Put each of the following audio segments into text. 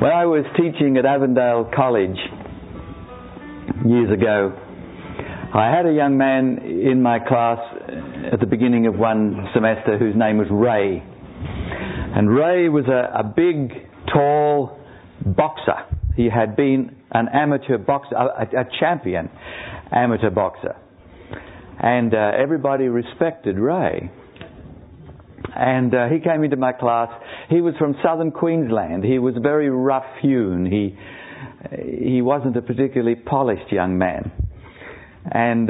When I was teaching at Avondale College years ago, I had a young man in my class at the beginning of one semester whose name was Ray. And Ray was a big, tall boxer. He had been an amateur boxer, a champion amateur boxer. And everybody respected Ray. And he came into my class. He was from southern Queensland. He was very rough-hewn. He wasn't a particularly polished young man. And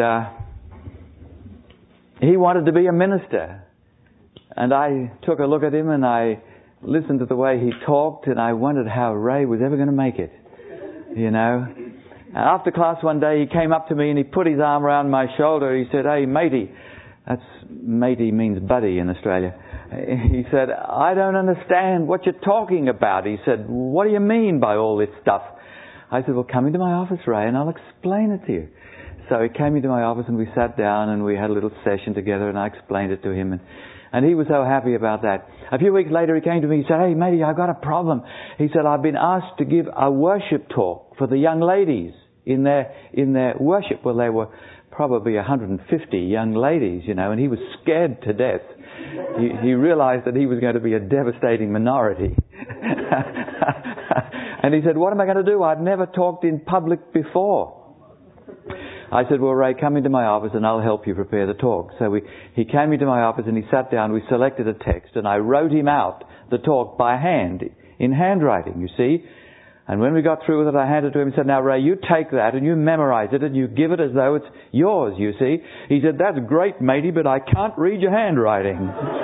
he wanted to be a minister. And I took a look at him and I listened to the way he talked, and I wondered how Ray was ever going to make it, you know. And after class one day, he came up to me and he put his arm around my shoulder. He said, "Hey, matey." Matey means buddy in Australia. He said, "I don't understand what you're talking about." He said, "What do you mean by all this stuff?" I said, "Well, come into my office, Ray, and I'll explain it to you." So he came into my office and we sat down and we had a little session together and I explained it to him. And he was so happy about that. A few weeks later he came to me, he said, "Hey, matey, I've got a problem." He said, "I've been asked to give a worship talk for the young ladies in their worship." Well, there were probably 150 young ladies, you know, and he was scared to death. He realized that he was going to be a devastating minority. And he said, "What am I going to do? I've never talked in public before." I said, "Well, Ray, come into my office and I'll help you prepare the talk." So he came into my office and he sat down, we selected a text, and I wrote him out the talk by hand, in handwriting, you see. And when we got through with it, I handed it to him and said, "Now, Ray, you take that and you memorize it and you give it as though it's yours, you see." He said, "That's great, matey, but I can't read your handwriting."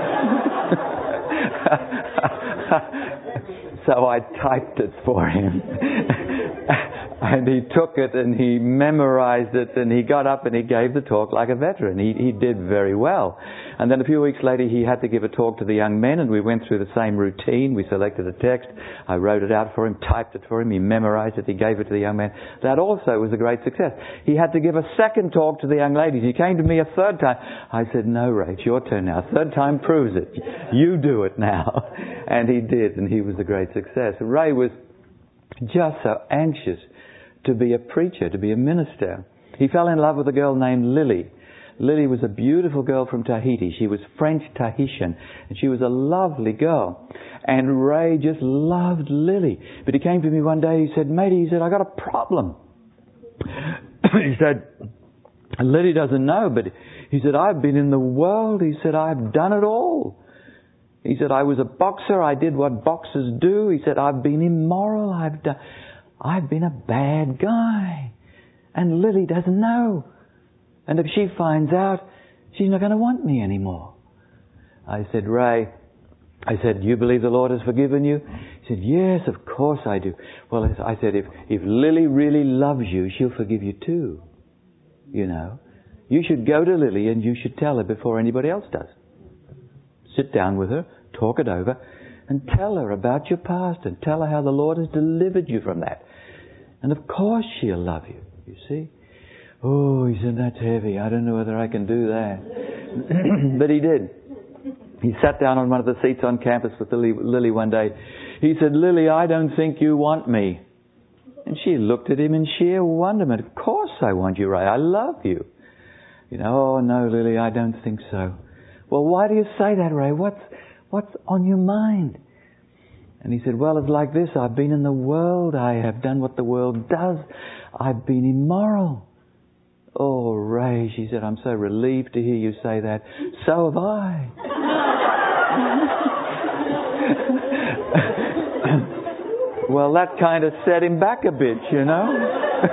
So I typed it for him. And he took it and he memorized it and he got up and he gave the talk like a veteran. He did very well. And then a few weeks later he had to give a talk to the young men and we went through the same routine. We selected a text. I wrote it out for him, typed it for him. He memorized it. He gave it to the young men. That also was a great success. He had to give a second talk to the young ladies. He came to me a third time. I said, "No, Ray, it's your turn now. Third time proves it. You do it now." And he did, and he was a great success. Ray was just so anxious to be a preacher, to be a minister. He fell in love with a girl named Lily. Lily was a beautiful girl from Tahiti. She was French Tahitian, and she was a lovely girl. And Ray just loved Lily. But he came to me one day, he said, "Matey," he said, "I got a problem." He said, "Lily doesn't know, but," he said, "I've been in the world." He said, "I've done it all." He said, "I was a boxer. I did what boxers do." He said, "I've been immoral. I've been a bad guy. And Lily doesn't know. And if she finds out, she's not going to want me anymore." I said, "Ray," I said, "do you believe the Lord has forgiven you?" He said, "Yes, of course I do." Well, I said, if Lily really loves you, she'll forgive you too. You know, you should go to Lily and you should tell her before anybody else does. Sit down with her, talk it over, and tell her about your past and tell her how the Lord has delivered you from that. And of course she'll love you, you see. Oh, he said, "That's heavy. I don't know whether I can do that." But he did. He sat down on one of the seats on campus with Lily one day. He said, "Lily, I don't think you want me." And she looked at him in sheer wonderment. "Of course I want you, Ray. I love you." You know, "Oh, no, Lily, I don't think so." "Well, why do you say that, Ray? What's on your mind?" And he said, "Well, it's like this. I've been in the world. I have done what the world does. I've been immoral." "Oh, Ray," she said, "I'm so relieved to hear you say that. So have I." Well, that kind of set him back a bit, you know.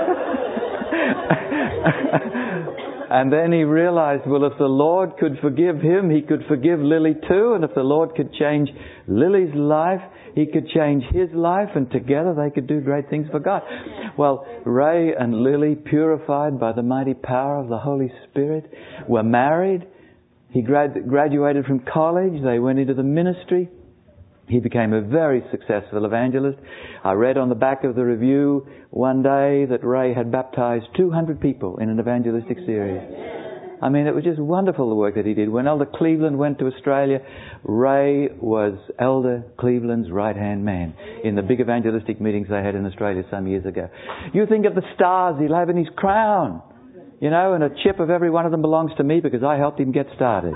And then he realized, well, if the Lord could forgive him, he could forgive Lily too. And if the Lord could change Lily's life, he could change his life. And together they could do great things for God. Well, Ray and Lily, purified by the mighty power of the Holy Spirit, were married. He graduated from college. They went into the ministry. He became a very successful evangelist. I read on the back of the review one day that Ray had baptized 200 people in an evangelistic series. I mean, it was just wonderful the work that he did. When Elder Cleveland went to Australia, Ray was Elder Cleveland's right-hand man in the big evangelistic meetings they had in Australia some years ago. You think of the stars he'll have in his crown, you know, and a chip of every one of them belongs to me because I helped him get started.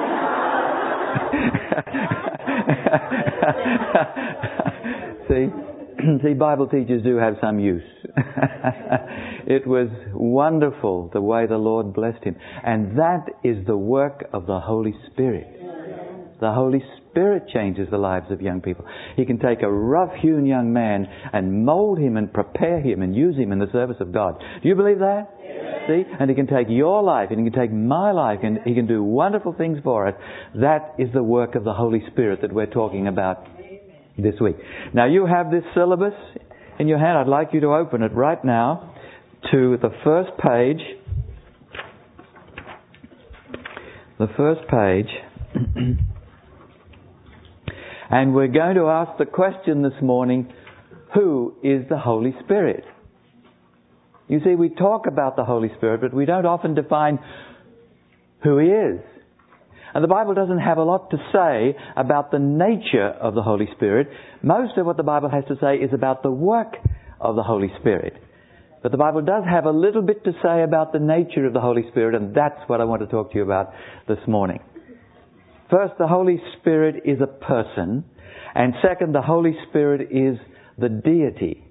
See, Bible teachers do have some use. It was wonderful the way the Lord blessed him. And that is the work of the Holy Spirit. The Holy Spirit changes the lives of young people. He can take a rough-hewn young man and mould him and prepare him and use him in the service of God. Do you believe that? Yes. See? And he can take your life and he can take my life and he can do wonderful things for us. That is the work of the Holy Spirit that we're talking about this week. Now you have this syllabus in your hand. I'd like you to open it right now to the first page. The first page. And we're going to ask the question this morning, who is the Holy Spirit? You see, we talk about the Holy Spirit, but we don't often define who He is. And the Bible doesn't have a lot to say about the nature of the Holy Spirit. Most of what the Bible has to say is about the work of the Holy Spirit. But the Bible does have a little bit to say about the nature of the Holy Spirit, and that's what I want to talk to you about this morning. First, the Holy Spirit is a person. And second, the Holy Spirit is the deity.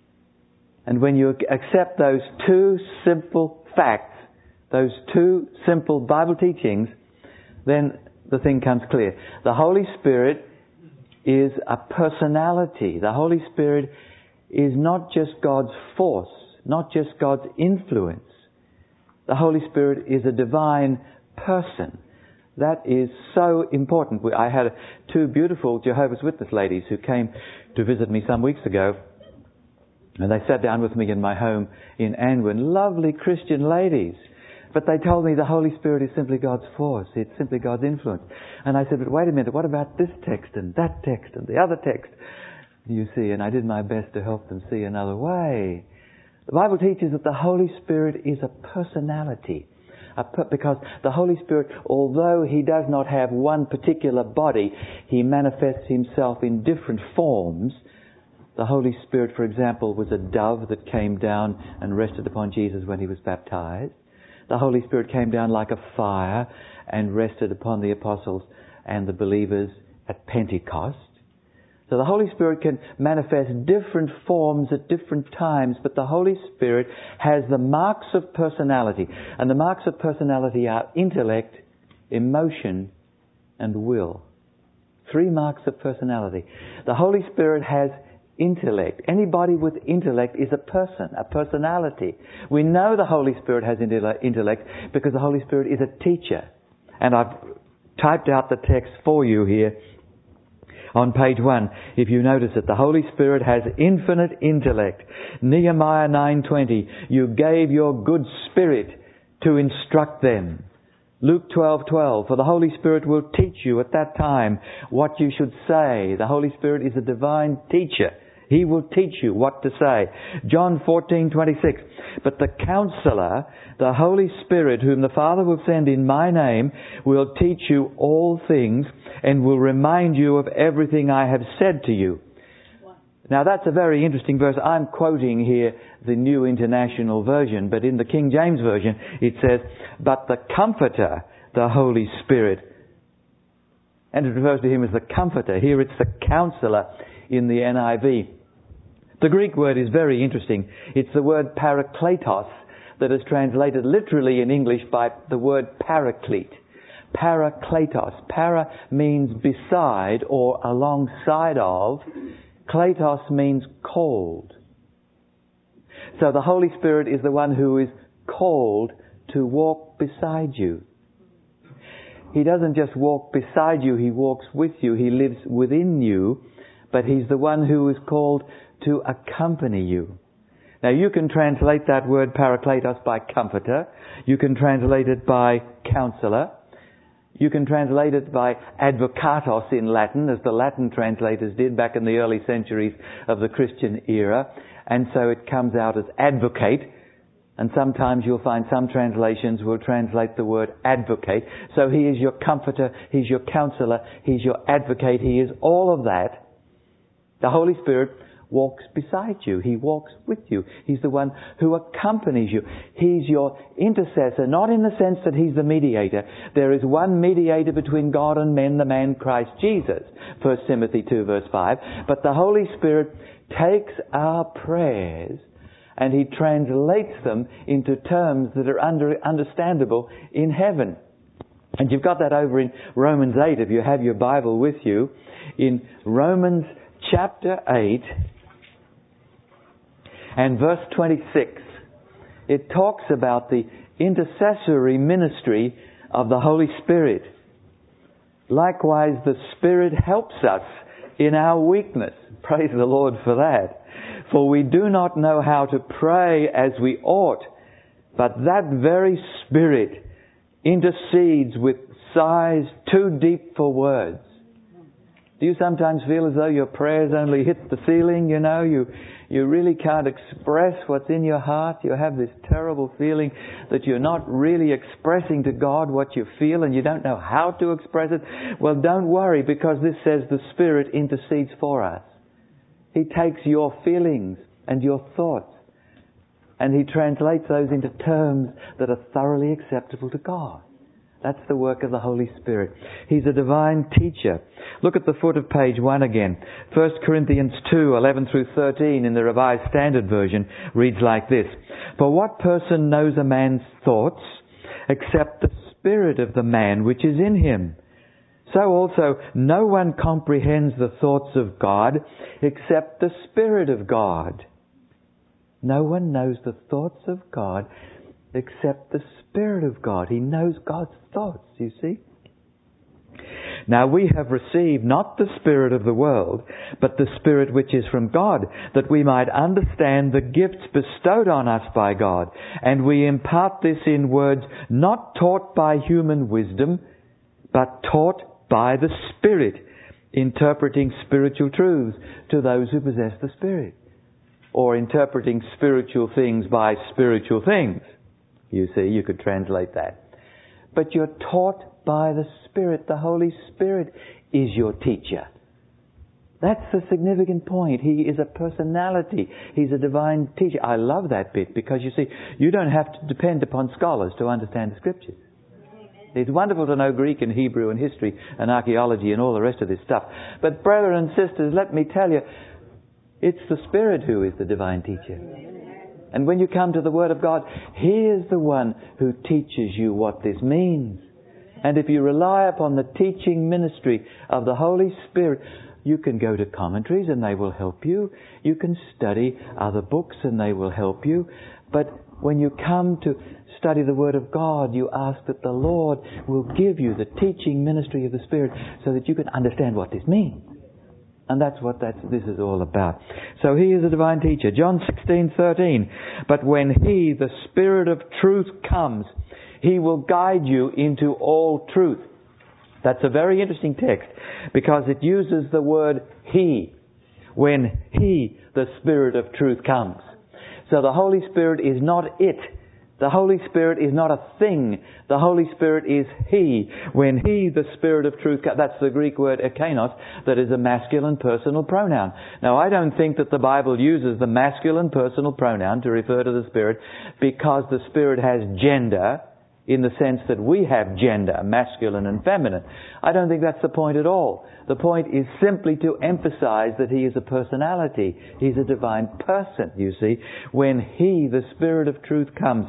And when you accept those two simple facts, those two simple Bible teachings, then the thing comes clear. The Holy Spirit is a personality. The Holy Spirit is not just God's force, not just God's influence. The Holy Spirit is a divine person. That is so important. I had two beautiful Jehovah's Witness ladies who came to visit me some weeks ago, and they sat down with me in my home in Anwin. Lovely Christian ladies. But they told me the Holy Spirit is simply God's force. It's simply God's influence. And I said, but wait a minute, what about this text and that text and the other text? You see, and I did my best to help them see another way. The Bible teaches that the Holy Spirit is a personality. Because the Holy Spirit, although He does not have one particular body, He manifests Himself in different forms. The Holy Spirit, for example, was a dove that came down and rested upon Jesus when He was baptized. The Holy Spirit came down like a fire and rested upon the apostles and the believers at Pentecost. So the Holy Spirit can manifest different forms at different times, but the Holy Spirit has the marks of personality. And the marks of personality are intellect, emotion, and will. 3 marks of personality. The Holy Spirit has intellect. Anybody with intellect is a person, a personality. We know the Holy Spirit has intellect because the Holy Spirit is a teacher. And I've typed out the text for you here on page 1. If you notice it, the Holy Spirit has infinite intellect. Nehemiah 9:20, you gave your good Spirit to instruct them. Luke 12:12, for the Holy Spirit will teach you at that time what you should say. The Holy Spirit is a divine teacher. He will teach you what to say. John 14:26, but the Counselor, the Holy Spirit, whom the Father will send in my name, will teach you all things and will remind you of everything I have said to you. Now that's a very interesting verse. I'm quoting here the New International Version, but in the King James Version it says, but the Comforter, the Holy Spirit. And it refers to Him as the Comforter. Here it's the Counselor in the NIV. The Greek word is very interesting. It's the word parakletos that is translated literally in English by the word paraclete. Parakletos. Para means beside or alongside of. Kletos means called. So the Holy Spirit is the one who is called to walk beside you. He doesn't just walk beside you, He walks with you, He lives within you, but He's the one who is called to accompany you. Now you can translate that word parakletos by comforter. You can translate it by counselor. You can translate it by advocatos in Latin, as the Latin translators did back in the early centuries of the Christian era. And so it comes out as advocate. And sometimes you'll find some translations will translate the word advocate. So He is your comforter, He's your counselor, He's your advocate, He is all of that. The Holy Spirit walks beside you. He walks with you. He's the one who accompanies you. He's your intercessor, not in the sense that He's the mediator. There is one mediator between God and men, the man Christ Jesus. 1 Timothy 2 verse 5. But the Holy Spirit takes our prayers and He translates them into terms that are understandable in heaven. And you've got that over in Romans 8 if you have your Bible with you. In Romans chapter 8 and verse 26, it talks about the intercessory ministry of the Holy Spirit. Likewise, the Spirit helps us in our weakness. Praise the Lord for that. For we do not know how to pray as we ought, but that very Spirit intercedes with sighs too deep for words. Do you sometimes feel as though your prayers only hit the ceiling, you know? You really can't express what's in your heart. You have this terrible feeling that you're not really expressing to God what you feel and you don't know how to express it. Well, don't worry, because this says the Spirit intercedes for us. He takes your feelings and your thoughts and He translates those into terms that are thoroughly acceptable to God. That's the work of the Holy Spirit. He's a divine teacher. Look at the foot of page 1 again. 1 Corinthians 2, 11 through 13 in the Revised Standard Version reads like this. For what person knows a man's thoughts except the spirit of the man which is in him? So also no one comprehends the thoughts of God except the Spirit of God. No one knows the thoughts of God except the Spirit of God. He knows God's thoughts, you see. Now we have received not the spirit of the world, but the Spirit which is from God, that we might understand the gifts bestowed on us by God. And we impart this in words not taught by human wisdom, but taught by the Spirit, interpreting spiritual truths to those who possess the Spirit. Or interpreting spiritual things by spiritual things. You see, you could translate that. But you're taught by the Spirit. The Holy Spirit is your teacher. That's the significant point. He is a personality. He's a divine teacher. I love that bit because, you see, you don't have to depend upon scholars to understand the Scriptures. It's wonderful to know Greek and Hebrew and history and archaeology and all the rest of this stuff. But brethren and sisters, let me tell you, it's the Spirit who is the divine teacher. And when you come to the Word of God, He is the one who teaches you what this means. And if you rely upon the teaching ministry of the Holy Spirit, you can go to commentaries and they will help you. You can study other books and they will help you. But when you come to study the Word of God, you ask that the Lord will give you the teaching ministry of the Spirit so that you can understand what this means. And that's what this is all about. So He is a divine teacher. John 16:13. But when He, the Spirit of truth, comes, He will guide you into all truth. That's a very interesting text because it uses the word He. When He, the Spirit of truth, comes. So the Holy Spirit is not it. The Holy Spirit is not a thing. The Holy Spirit is He. When He, the Spirit of truth, that's the Greek word ekanos, that is a masculine personal pronoun. Now, I don't think that the Bible uses the masculine personal pronoun to refer to the Spirit because the Spirit has gender in the sense that we have gender, masculine and feminine. I don't think that's the point at all. The point is simply to emphasize that He is a personality. He's a divine person, you see. When He, the Spirit of truth, comes,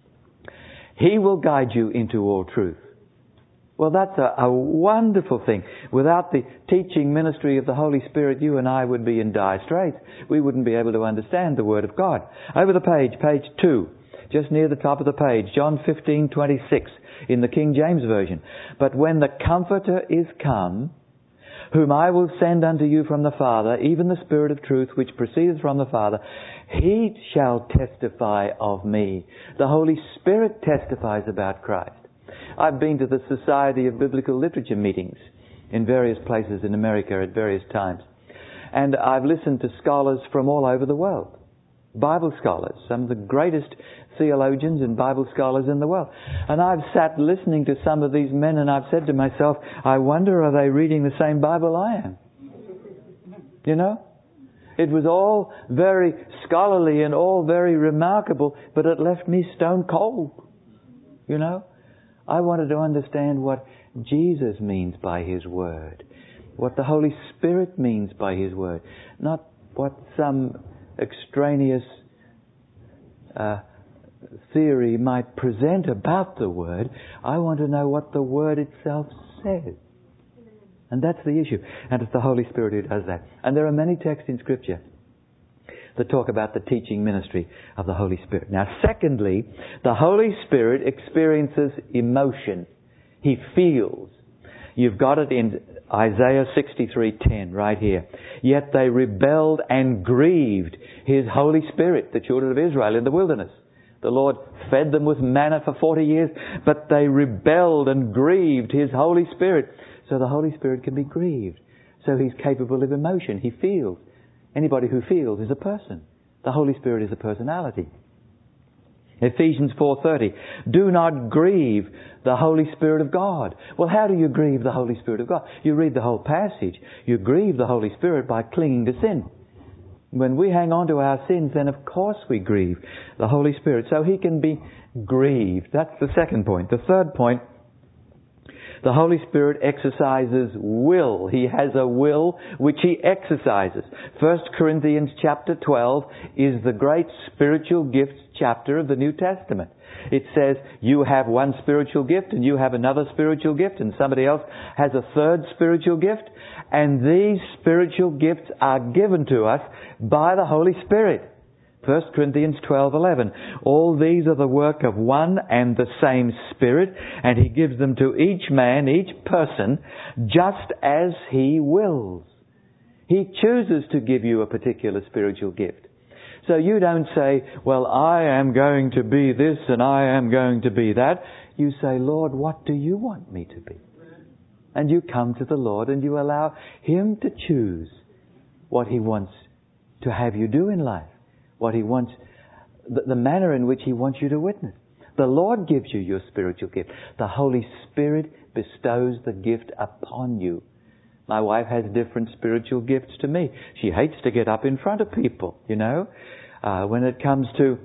He will guide you into all truth. Well, that's a wonderful thing. Without the teaching ministry of the Holy Spirit, you and I would be in dire straits. We wouldn't be able to understand the Word of God. Over the page, page 2, just near the top of the page, John 15:26 in the King James Version. But when the Comforter is come, whom I will send unto you from the Father, even the Spirit of truth which proceedeth from the Father, He shall testify of me. The Holy Spirit testifies about Christ. I've been to the Society of Biblical Literature meetings in various places in America at various times. And I've listened to scholars from all over the world. Bible scholars, some of the greatest theologians and Bible scholars in the world. And I've sat listening to some of these men and I've said to myself, I wonder, are they reading the same Bible I am? You know? It was all very scholarly and all very remarkable, but it left me stone cold. You know? I wanted to understand what Jesus means by His Word, what the Holy Spirit means by His Word, not what some extraneous theory might present about the Word. I want to know what the Word itself says. And that's the issue. And it's the Holy Spirit who does that. And there are many texts in Scripture that talk about the teaching ministry of the Holy Spirit. Now, secondly, the Holy Spirit experiences emotion. He feels. You've got it in Isaiah 63:10 right here. Yet they rebelled and grieved His Holy Spirit, the children of Israel in the wilderness. The Lord fed them with manna for 40 years, but they rebelled and grieved His Holy Spirit. So the Holy Spirit can be grieved. So He's capable of emotion. He feels. Anybody who feels is a person. The Holy Spirit is a personality. Ephesians 4:30. Do not grieve the Holy Spirit of God. Well, how do you grieve the Holy Spirit of God? You read the whole passage. You grieve the Holy Spirit by clinging to sin. When we hang on to our sins, then of course we grieve the Holy Spirit. So He can be grieved. That's the second point. The third point, the Holy Spirit exercises will. He has a will which He exercises. 1 Corinthians chapter 12 is the great spiritual gifts chapter of the New Testament. It says you have one spiritual gift and you have another spiritual gift and somebody else has a third spiritual gift. And these spiritual gifts are given to us by the Holy Spirit. 1 Corinthians 12:11. All these are the work of one and the same Spirit, and He gives them to each man, each person, just as He wills. He chooses to give you a particular spiritual gift. So you don't say, well, I am going to be this and I am going to be that. You say, Lord, what do you want me to be? And you come to the Lord and you allow Him to choose what He wants to have you do in life. What He wants, the manner in which He wants you to witness. The Lord gives you your spiritual gift. The Holy Spirit bestows the gift upon you. My wife has different spiritual gifts to me. She hates to get up in front of people, you know. When it comes to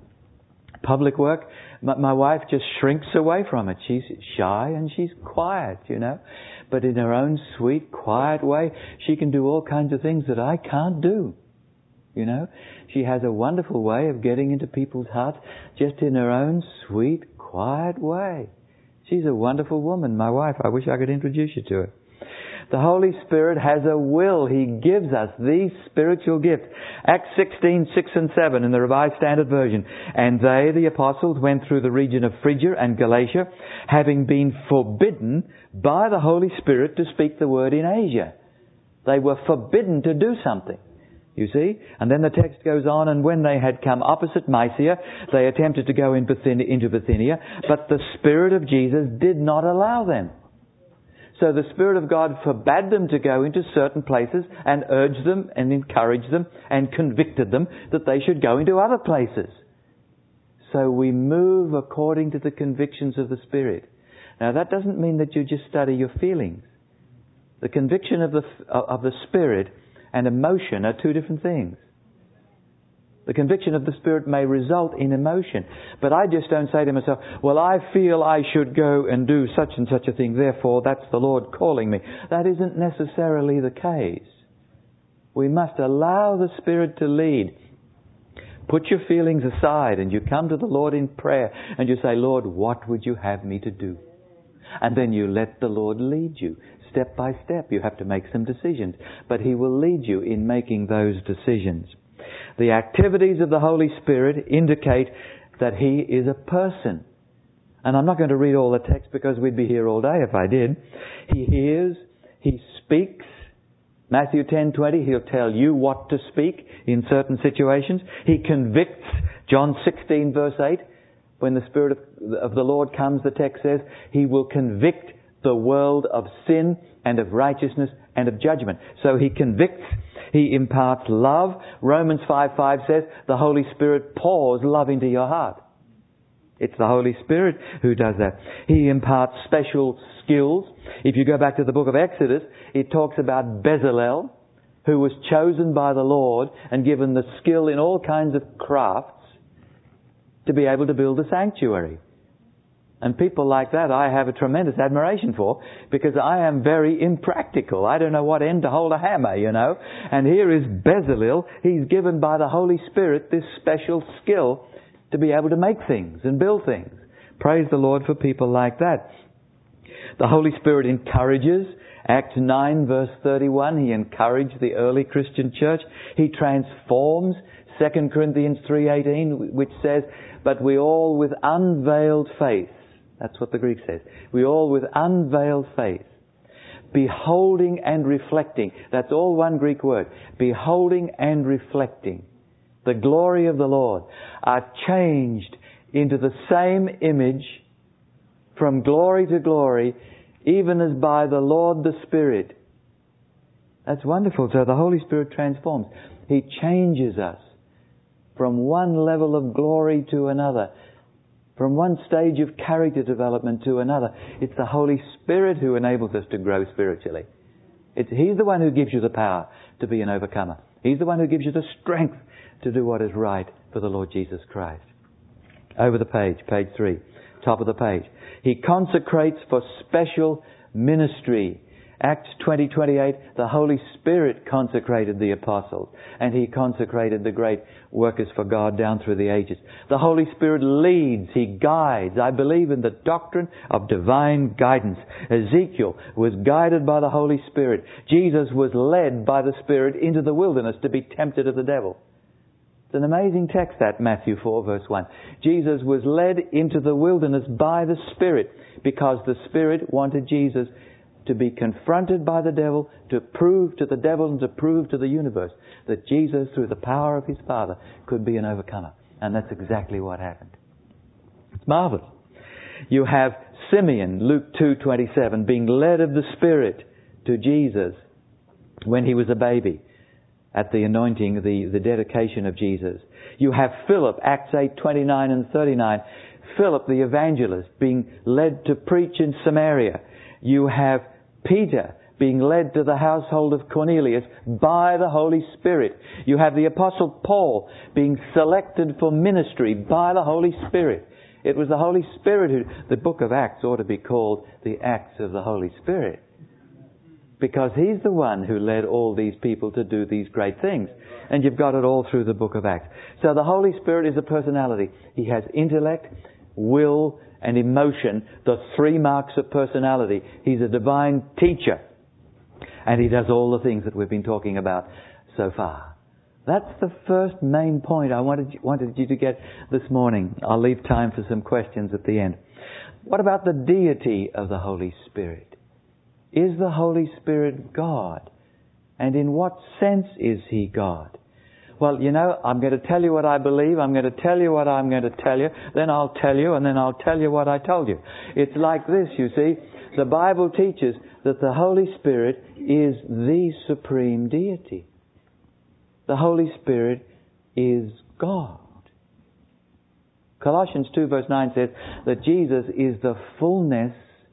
public work, my wife just shrinks away from it. She's shy and she's quiet, you know. But in her own sweet, quiet way, she can do all kinds of things that I can't do. You know, she has a wonderful way of getting into people's hearts just in her own sweet, quiet way. She's a wonderful woman, my wife. I wish I could introduce you to her. The Holy Spirit has a will. He gives us these spiritual gifts. Acts 16:6-7 in the Revised Standard Version. And they, the apostles, went through the region of Phrygia and Galatia, having been forbidden by the Holy Spirit to speak the word in Asia. They were forbidden to do something. You see? And then the text goes on, and when they had come opposite Mysia, they attempted to go into Bithynia, but the Spirit of Jesus did not allow them. So the Spirit of God forbade them to go into certain places and urged them and encouraged them and convicted them that they should go into other places. So we move according to the convictions of the Spirit. Now that doesn't mean that you just study your feelings. The conviction of the Spirit and emotion are two different things. The conviction of the Spirit may result in emotion. But I just don't say to myself, well, I feel I should go and do such and such a thing, therefore that's the Lord calling me. That isn't necessarily the case. We must allow the Spirit to lead. Put your feelings aside and you come to the Lord in prayer and you say, Lord, what would you have me to do? And then you let the Lord lead you. Step by step, you have to make some decisions. But He will lead you in making those decisions. The activities of the Holy Spirit indicate that He is a person. And I'm not going to read all the text because we'd be here all day if I did. He hears, He speaks. Matthew 10:20, He'll tell you what to speak in certain situations. He convicts. John 16 verse 8, when the Spirit of the Lord comes, the text says, He will convict the world of sin and of righteousness and of judgment. So He convicts, He imparts love. Romans 5:5 says the Holy Spirit pours love into your heart. It's the Holy Spirit who does that. He imparts special skills. If you go back to the book of Exodus, it talks about Bezalel, who was chosen by the Lord and given the skill in all kinds of crafts to be able to build a sanctuary. And people like that I have a tremendous admiration for, because I am very impractical. I don't know what end to hold a hammer, you know. And here is Bezalel. He's given by the Holy Spirit this special skill to be able to make things and build things. Praise the Lord for people like that. The Holy Spirit encourages. Acts 9 verse 31, He encouraged the early Christian church. He transforms. 2 Corinthians 3:18, which says, but we all with unveiled face. That's what the Greek says. We all with unveiled face, beholding and reflecting. That's all one Greek word. Beholding and reflecting the glory of the Lord, are changed into the same image from glory to glory, even as by the Lord the Spirit. That's wonderful. So the Holy Spirit transforms. He changes us from one level of glory to another, from one stage of character development to another. It's the Holy Spirit who enables us to grow spiritually. He's the one who gives you the power to be an overcomer. He's the one who gives you the strength to do what is right for the Lord Jesus Christ. Over the page, page 3, top of the page. He consecrates for special ministry. Acts 20:28, the Holy Spirit consecrated the apostles, and He consecrated the great workers for God down through the ages. The Holy Spirit leads, He guides. I believe in the doctrine of divine guidance. Ezekiel was guided by the Holy Spirit. Jesus was led by the Spirit into the wilderness to be tempted of the devil. It's an amazing text, that Matthew 4 verse 1. Jesus was led into the wilderness by the Spirit, because the Spirit wanted Jesus to be confronted by the devil, to prove to the devil and to prove to the universe that Jesus, through the power of His Father, could be an overcomer. And that's exactly what happened. It's marvelous. You have Simeon, Luke 2:27, being led of the Spirit to Jesus when he was a baby, at the anointing, the dedication of Jesus. You have Philip, Acts 8:29 and 39. Philip the evangelist being led to preach in Samaria. You have Peter being led to the household of Cornelius by the Holy Spirit. You have the Apostle Paul being selected for ministry by the Holy Spirit. It was the Holy Spirit who... The book of Acts ought to be called the Acts of the Holy Spirit, because He's the one who led all these people to do these great things. And you've got it all through the book of Acts. So the Holy Spirit is a personality. He has intellect, will, and emotion, the three marks of personality. He's a divine teacher. And He does all the things that we've been talking about so far. That's the first main point I wanted you to get this morning. I'll leave time for some questions at the end. What about the deity of the Holy Spirit? Is the Holy Spirit God? And in what sense is He God? Well, you know, I'm going to tell you what I believe, I'm going to tell you what I'm going to tell you, then I'll tell you, and then I'll tell you what I told you. It's like this, you see. The Bible teaches that the Holy Spirit is the supreme deity. The Holy Spirit is God. Colossians 2 verse 9 says that Jesus is the fullness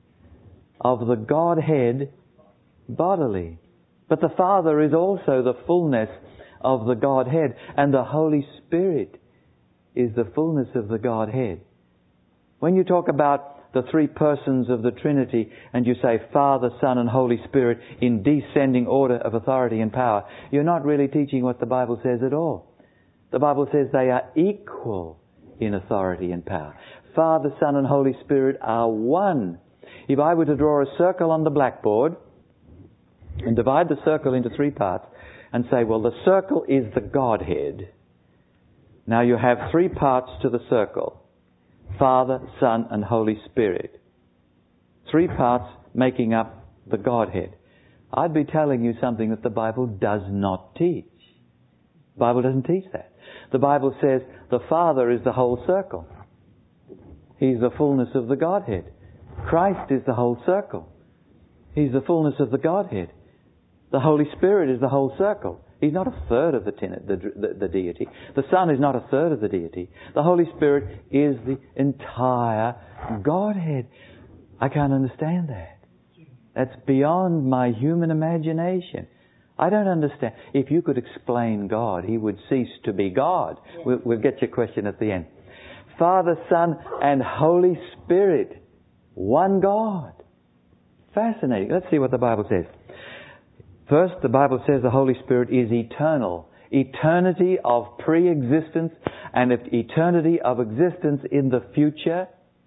of the Godhead bodily. But the Father is also the fullness of the Godhead, and the Holy Spirit is the fullness of the Godhead. When you talk about the three persons of the Trinity and you say Father, Son and Holy Spirit in descending order of authority and power, you're not really teaching what the Bible says at all. The Bible says they are equal in authority and power. Father, Son and Holy Spirit are one. If I were to draw a circle on the blackboard and divide the circle into three parts and say, well, the circle is the Godhead. Now you have three parts to the circle. Father, Son and Holy Spirit. Three parts making up the Godhead. I'd be telling you something that the Bible does not teach. The Bible doesn't teach that. The Bible says the Father is the whole circle. He's the fullness of the Godhead. Christ is the whole circle. He's the fullness of the Godhead. The Holy Spirit is the whole circle. He's not a third of the deity. The Son is not a third of the deity. The Holy Spirit is the entire Godhead. I can't understand that. That's beyond my human imagination. I don't understand. If you could explain God, He would cease to be God. We'll get your question at the end. Father, Son, and Holy Spirit. One God. Fascinating. Let's see what the Bible says. First, the Bible says the Holy Spirit is eternal. Eternity of pre-existence and eternity of existence in the future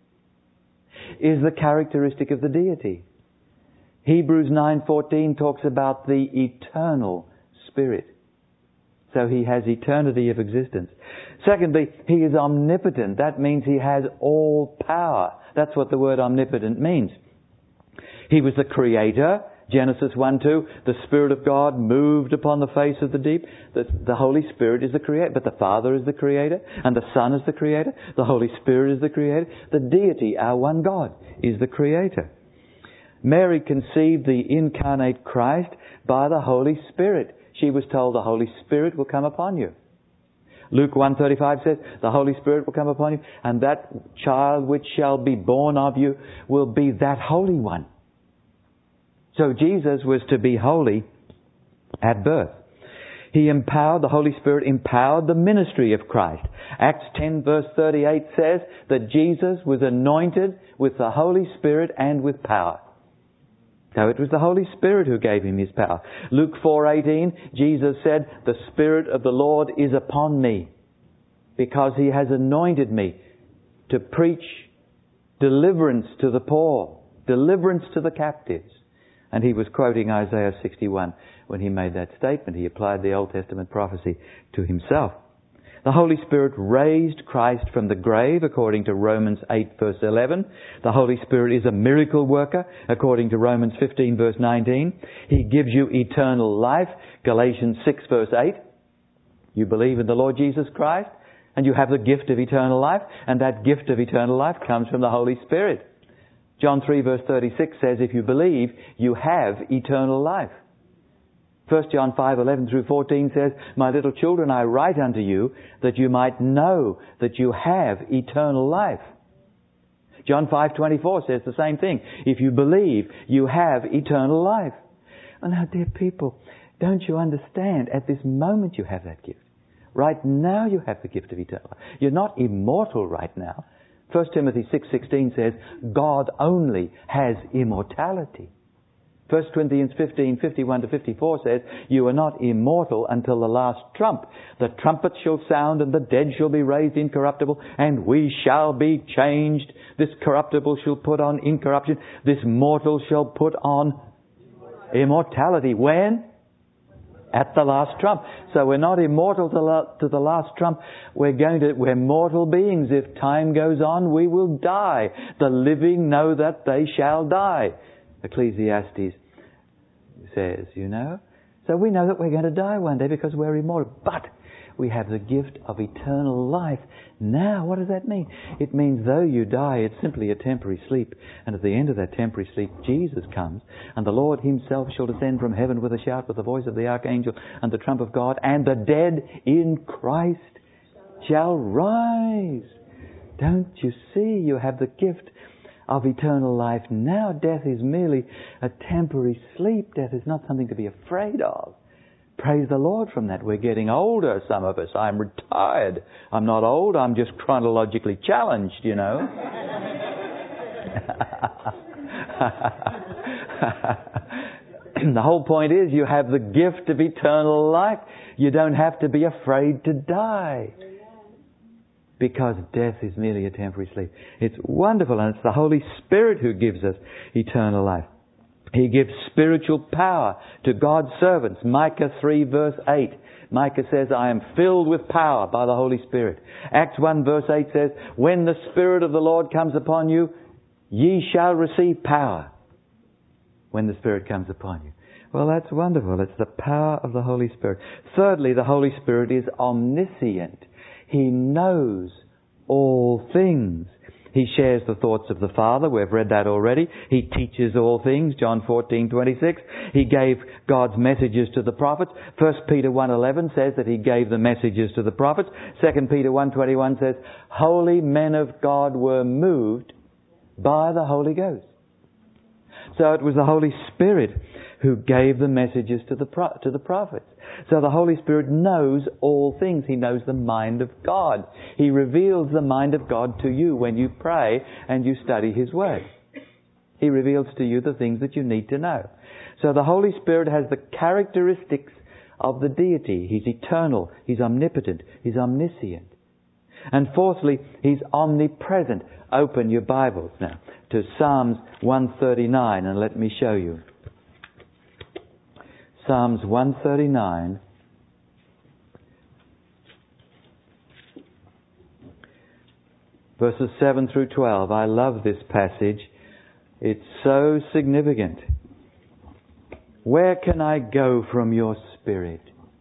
is the characteristic of the deity. Hebrews 9:14 talks about the eternal Spirit. So He has eternity of existence. Secondly, He is omnipotent. That means He has all power. That's what the word omnipotent means. He was the Creator. Genesis 1:2, the Spirit of God moved upon the face of the deep. The Holy Spirit is the Creator, but the Father is the Creator, and the Son is the Creator, the Holy Spirit is the Creator. The deity, our one God, is the Creator. Mary conceived the incarnate Christ by the Holy Spirit. She was told the Holy Spirit will come upon you. Luke 1:35 says, the Holy Spirit will come upon you, and that child which shall be born of you will be that Holy One. So Jesus was to be holy at birth. The Holy Spirit empowered the ministry of Christ. Acts 10 verse 38 says that Jesus was anointed with the Holy Spirit and with power. So it was the Holy Spirit who gave Him His power. Luke 4:18, Jesus said, the Spirit of the Lord is upon me because He has anointed me to preach deliverance to the poor, deliverance to the captives. And He was quoting Isaiah 61 when He made that statement. He applied the Old Testament prophecy to Himself. The Holy Spirit raised Christ from the grave, according to Romans 8 verse 11. The Holy Spirit is a miracle worker, according to Romans 15 verse 19. He gives you eternal life, Galatians 6 verse 8. You believe in the Lord Jesus Christ, and you have the gift of eternal life, and that gift of eternal life comes from the Holy Spirit. John 3 verse 36 says, if you believe, you have eternal life. 1 John 5:11 through 14 says, my little children, I write unto you that you might know that you have eternal life. John 5:24 says the same thing. If you believe, you have eternal life. And now, dear people, don't you understand? At this moment you have that gift. Right now you have the gift of eternal life. You're not immortal right now. 1 Timothy 6:16 says, God only has immortality. 1 Corinthians 15:51 to 54 says, you are not immortal until the last trump. The trumpet shall sound, and the dead shall be raised incorruptible, and we shall be changed. This corruptible shall put on incorruption. This mortal shall put on immortality. When? At the last trump. So we're not immortal to the last trump. We're mortal beings. If time goes on, we will die. The living know that they shall die. Ecclesiastes says, So we know that we're going to die one day because we're immortal. But we have the gift of eternal life. Now, what does that mean? It means though you die, it's simply a temporary sleep. And at the end of that temporary sleep, Jesus comes, and the Lord Himself shall descend from heaven with a shout, with the voice of the archangel and the trump of God, and the dead in Christ shall rise. Don't you see? You have the gift of eternal life. Now death is merely a temporary sleep. Death is not something to be afraid of. Praise the Lord from that. We're getting older, some of us. I'm retired. I'm not old, I'm just chronologically challenged, The whole point is you have the gift of eternal life. You don't have to be afraid to die, because death is merely a temporary sleep. It's wonderful, and it's the Holy Spirit who gives us eternal life. He gives spiritual power to God's servants. Micah 3 verse 8. Micah says, I am filled with power by the Holy Spirit. Acts 1 verse 8 says, when the Spirit of the Lord comes upon you, ye shall receive power. When the Spirit comes upon you. Well, that's wonderful. It's the power of the Holy Spirit. Thirdly, the Holy Spirit is omniscient. He knows all things. He shares the thoughts of the Father. We've read that already. He teaches all things. John 14:26. He gave God's messages to the prophets. 1 Peter 1:11 says that He gave the messages to the prophets. 2 Peter 1:21 says, holy men of God were moved by the Holy Ghost. So it was the Holy Spirit who gave the messages to the prophets. So the Holy Spirit knows all things. He knows the mind of God. He reveals the mind of God to you when you pray and you study His Word. He reveals to you the things that you need to know. So the Holy Spirit has the characteristics of the deity. He's eternal. He's omnipotent. He's omniscient. And fourthly, He's omnipresent. Open your Bibles now to Psalms 139 and let me show you. Psalms 139, verses 7 through 12. I love this passage. It's so significant. Where can I go from your Spirit?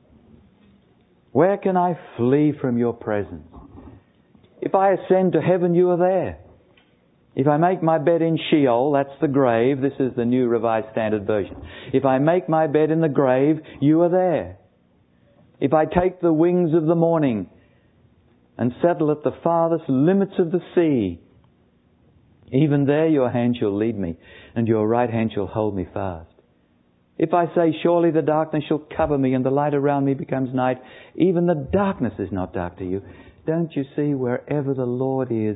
Where can I flee from your presence? If I ascend to heaven, you are there. If I make my bed in Sheol, that's the grave. This is the New Revised Standard Version. If I make my bed in the grave, you are there. If I take the wings of the morning and settle at the farthest limits of the sea, even there your hand shall lead me, and your right hand shall hold me fast. If I say, surely the darkness shall cover me, and the light around me becomes night, even the darkness is not dark to you. Don't you see, wherever the Lord is,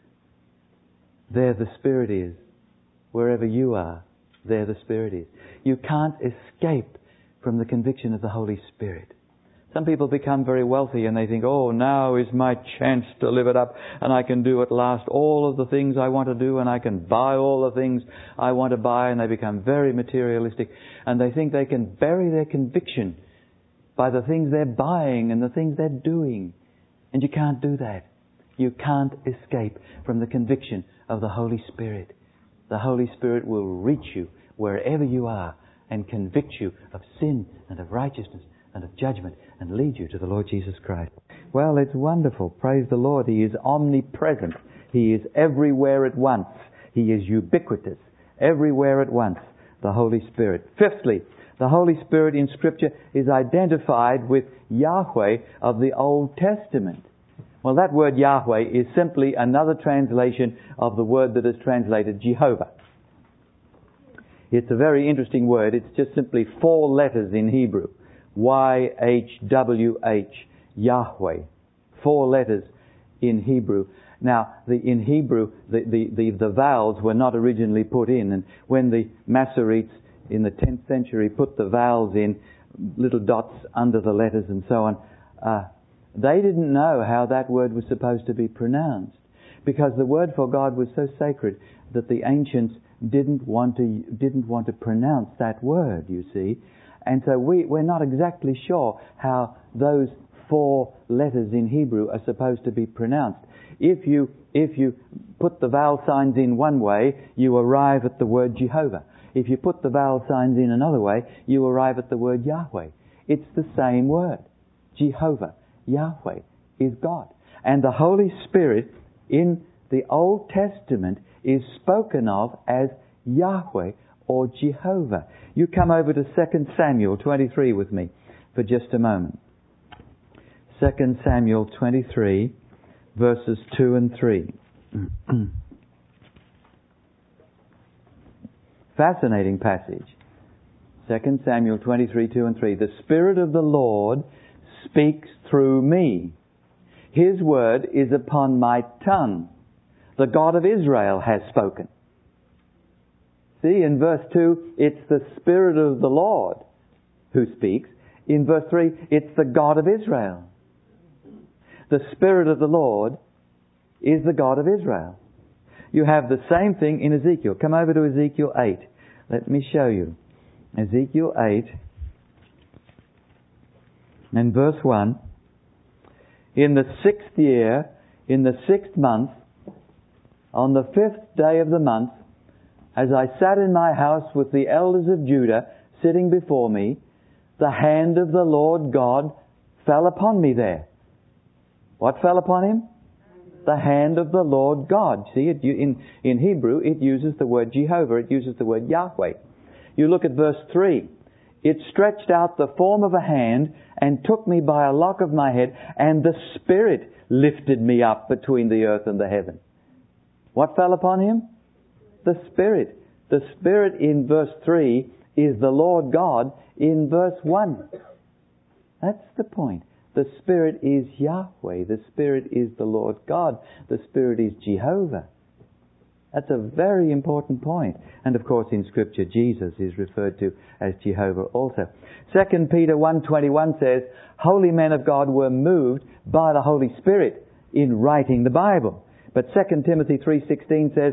there the Spirit is. Wherever you are, there the Spirit is. You can't escape from the conviction of the Holy Spirit. Some people become very wealthy and they think, oh, now is my chance to live it up and I can do at last all of the things I want to do and I can buy all the things I want to buy, and they become very materialistic and they think they can bury their conviction by the things they're buying and the things they're doing. And you can't do that. You can't escape from the conviction of the Holy Spirit. The Holy Spirit will reach you wherever you are and convict you of sin and of righteousness and of judgment and lead you to the Lord Jesus Christ. Well, it's wonderful. Praise the Lord. He is omnipresent. He is everywhere at once. He is ubiquitous. Everywhere at once. The Holy Spirit. Fifthly, the Holy Spirit in Scripture is identified with Yahweh of the Old Testament. Well, that word Yahweh is simply another translation of the word that is translated Jehovah. It's a very interesting word. It's just simply 4 letters in Hebrew. Y-H-W-H, Yahweh. 4 letters in Hebrew. Now, in Hebrew, the vowels were not originally put in, and when the Masoretes in the 10th century put the vowels in, little dots under the letters and so on, they didn't know how that word was supposed to be pronounced, because the word for God was so sacred that the ancients didn't want to pronounce that word, you see. And so we're not exactly sure how those 4 letters in Hebrew are supposed to be pronounced. If you put the vowel signs in one way, you arrive at the word Jehovah. If you put the vowel signs in another way, you arrive at the word Yahweh. It's the same word. Jehovah. Yahweh is God. And the Holy Spirit in the Old Testament is spoken of as Yahweh or Jehovah. You come over to 2 Samuel 23 with me for just a moment. 2 Samuel 23, verses 2 and 3. Fascinating passage. 2 Samuel 23, 2 and 3. The Spirit of the Lord speaks through me. His word is upon my tongue. The God of Israel has spoken. See, in verse 2, it's the Spirit of the Lord who speaks. In verse 3, it's the God of Israel. The Spirit of the Lord is the God of Israel. You have the same thing in Ezekiel. Come over to Ezekiel 8. Let me show you. Ezekiel 8 and verse 1. In the 6th year, in the 6th month, on the 5th day of the month, as I sat in my house with the elders of Judah sitting before me, the hand of the Lord God fell upon me there. What fell upon him? the hand of the Lord God. See, in Hebrew, it uses the word Jehovah. It uses the word Yahweh. You look at verse 3. It stretched out the form of a hand and took me by a lock of my head, and the Spirit lifted me up between the earth and the heaven. What fell upon him? The Spirit. The Spirit in verse 3 is the Lord God in verse 1. That's the point. The Spirit is Yahweh. The Spirit is the Lord God. The Spirit is Jehovah. That's a very important point. And of course in Scripture Jesus is referred to as Jehovah also. 2 Peter 1:21 says, holy men of God were moved by the Holy Spirit in writing the Bible. But 2 Timothy 3:16 says,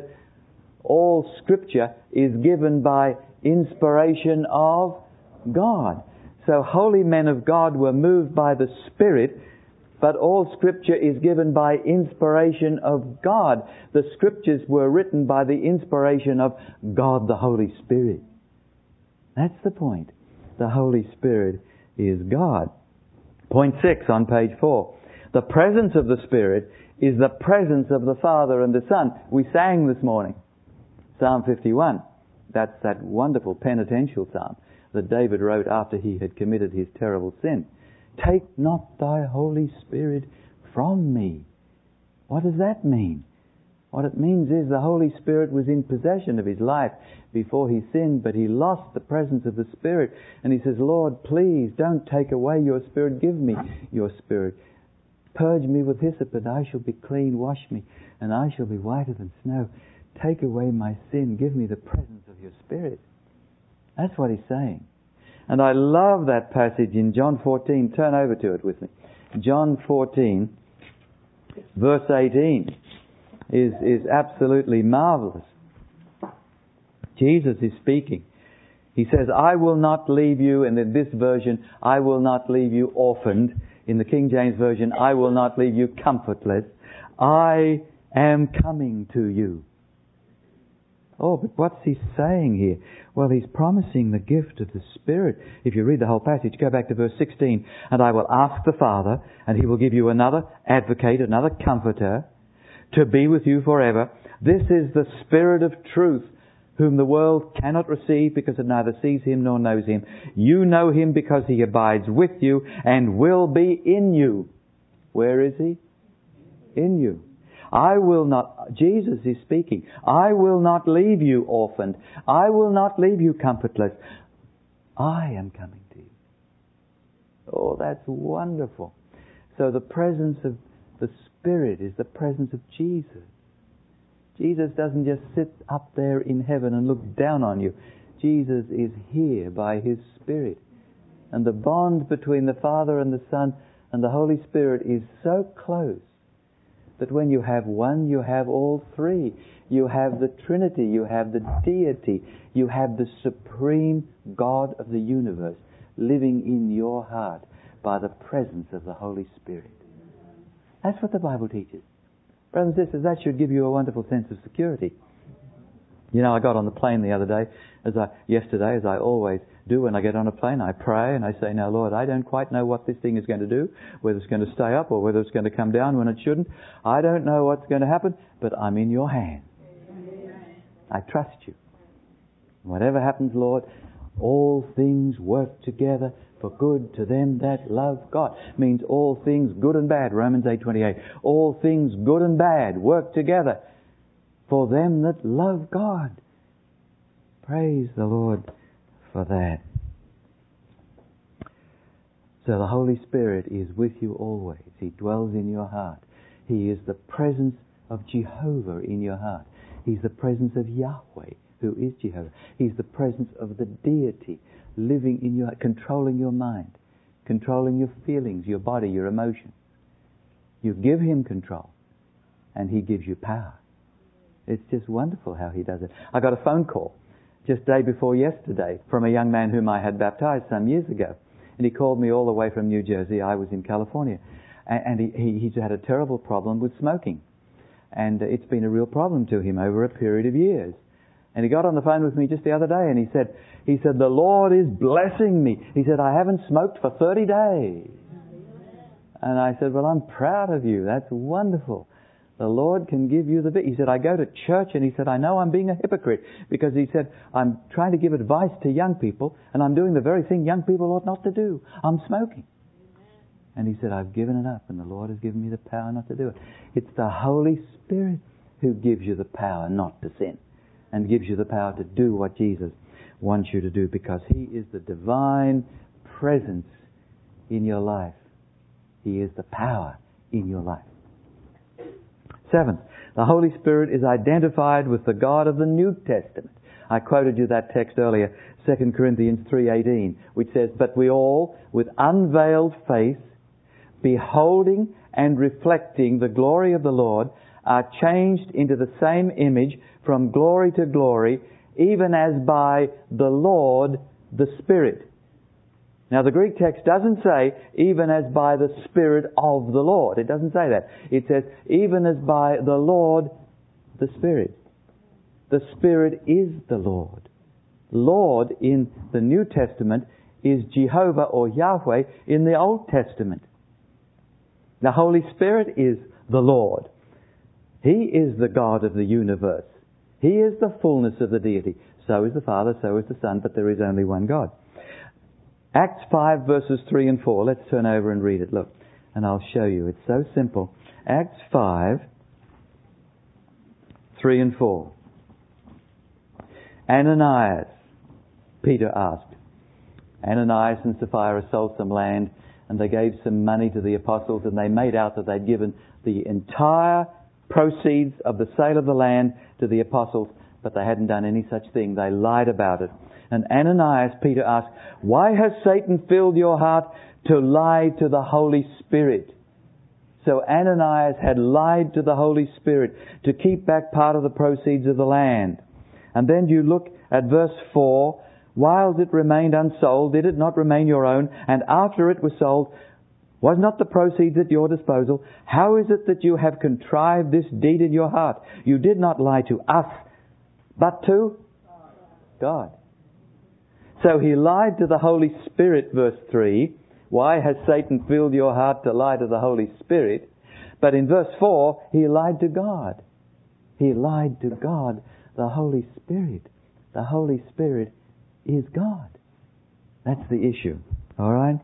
all Scripture is given by inspiration of God. So holy men of God were moved by the Spirit, but all Scripture is given by inspiration of God. The Scriptures were written by the inspiration of God the Holy Spirit. That's the point. The Holy Spirit is God. Point 6 on page 4. The presence of the Spirit is the presence of the Father and the Son. We sang this morning, Psalm 51. That's that wonderful penitential psalm that David wrote after he had committed his terrible sin. Take not thy Holy Spirit from me. What does that mean? What it means is the Holy Spirit was in possession of his life before he sinned, but he lost the presence of the Spirit. And he says, Lord, please don't take away your Spirit. Give me your Spirit. Purge me with hyssop and I shall be clean. Wash me and I shall be whiter than snow. Take away my sin. Give me the presence of your Spirit. That's what he's saying. And I love that passage in John 14. Turn over to it with me. John 14, verse 18 is absolutely marvelous. Jesus is speaking. He says, I will not leave you, and in this version, I will not leave you orphaned. In the King James Version, I will not leave you comfortless. I am coming to you. Oh, but what's he saying here? Well, he's promising the gift of the Spirit. If you read the whole passage, go back to verse 16. And I will ask the Father, and he will give you another advocate, another comforter, to be with you forever. This is the Spirit of truth, whom the world cannot receive because it neither sees him nor knows him. You know him because he abides with you and will be in you. Where is he? In you. I will not, Jesus is speaking, I will not leave you orphaned. I will not leave you comfortless. I am coming to you. Oh, that's wonderful. So the presence of the Spirit is the presence of Jesus. Jesus doesn't just sit up there in heaven and look down on you. Jesus is here by His Spirit. And the bond between the Father and the Son and the Holy Spirit is so close that when you have one, you have all three. You have the Trinity, you have the deity, you have the supreme God of the universe living in your heart by the presence of the Holy Spirit. That's what the Bible teaches. Brothers and sisters, that should give you a wonderful sense of security. You know, I got on the plane the other day, yesterday, as I always do when I get on a plane. I pray and I say, now Lord, I don't quite know what this thing is going to do, whether it's going to stay up or whether it's going to come down when it shouldn't. I don't know what's going to happen, but I'm in your hands. I trust you. Whatever happens, Lord, all things work together for good to them that love God. Means all things good and bad. Romans 8:28. All things good and bad work together for them that love God. Praise the Lord for that. So the Holy Spirit is with you always. He dwells in your heart. He is the presence of Jehovah in your heart. He's the presence of Yahweh, who is Jehovah. He's the presence of the deity living in your heart, controlling your mind, controlling your feelings, your body, your emotions. You give Him control and He gives you power. It's just wonderful how He does it. I got a phone call just day before yesterday from a young man whom I had baptized some years ago. And he called me all the way from New Jersey. I was in California. And he's had a terrible problem with smoking. And it's been a real problem to him over a period of years. And he got on the phone with me just the other day and he said, the Lord is blessing me. He said, I haven't smoked for 30 days. And I said, well, I'm proud of you. That's wonderful. The Lord can give you the victory. He said, I go to church, and he said, I know I'm being a hypocrite, because he said, I'm trying to give advice to young people, and I'm doing the very thing young people ought not to do. I'm smoking. And he said, I've given it up, and the Lord has given me the power not to do it. It's the Holy Spirit who gives you the power not to sin, and gives you the power to do what Jesus wants you to do, because He is the divine presence in your life. He is the power in your life. Seventh, the Holy Spirit is identified with the God of the New Testament. I quoted you that text earlier, 2 Corinthians 3:18, which says, But we all, with unveiled face, beholding and reflecting the glory of the Lord, are changed into the same image from glory to glory, even as by the Lord the Spirit. Now the Greek text doesn't say, even as by the Spirit of the Lord. It doesn't say that. It says, even as by the Lord the Spirit. The Spirit is the Lord. Lord in the New Testament is Jehovah or Yahweh in the Old Testament. The Holy Spirit is the Lord. He is the God of the universe. He is the fullness of the deity. So is the Father, so is the Son, but there is only one God. Acts 5 verses 3 and 4. Let's turn over and read it. Look, and I'll show you. It's so simple. Acts 5, 3 and 4. Ananias, Peter asked. Ananias and Sapphira sold some land, and they gave some money to the apostles, and they made out that they'd given the entire proceeds of the sale of the land to the apostles, but they hadn't done any such thing. They lied about it. And Ananias, Peter asked, why has Satan filled your heart to lie to the Holy Spirit? So Ananias had lied to the Holy Spirit to keep back part of the proceeds of the land. And then you look at verse 4, while it remained unsold, did it not remain your own? And after it was sold, was not the proceeds at your disposal? How is it that you have contrived this deed in your heart? You did not lie to us, but to God. So he lied to the Holy Spirit, verse 3. Why has Satan filled your heart to lie to the Holy Spirit? But in verse 4, he lied to God. He lied to God, the Holy Spirit. The Holy Spirit is God. That's the issue. Alright?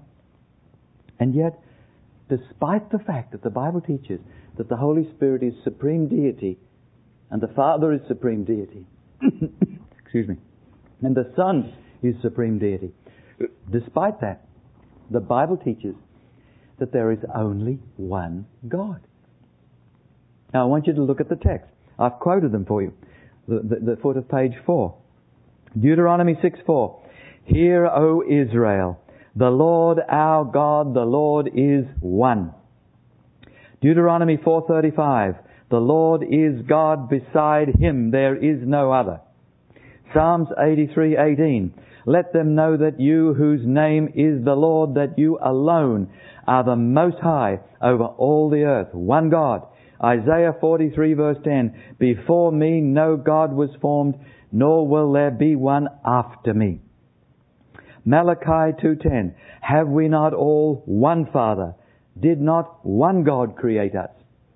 And yet, despite the fact that the Bible teaches that the Holy Spirit is supreme deity, and the Father is supreme deity, excuse me, and the Son is supreme deity, despite that, the Bible teaches that there is only one God. Now I want you to look at the text. I've quoted them for you. The foot of page 4. Deuteronomy 6:4. Hear, O Israel, the Lord our God, the Lord is one. Deuteronomy 4:35. The Lord is God, beside Him there is no other. Psalms 83:18. Let them know that you, whose name is the Lord, that you alone are the Most High over all the earth. One God. Isaiah 43 verse 10. Before me no God was formed, nor will there be one after me. Malachi 2:10. Have we not all one Father? Did not one God create us?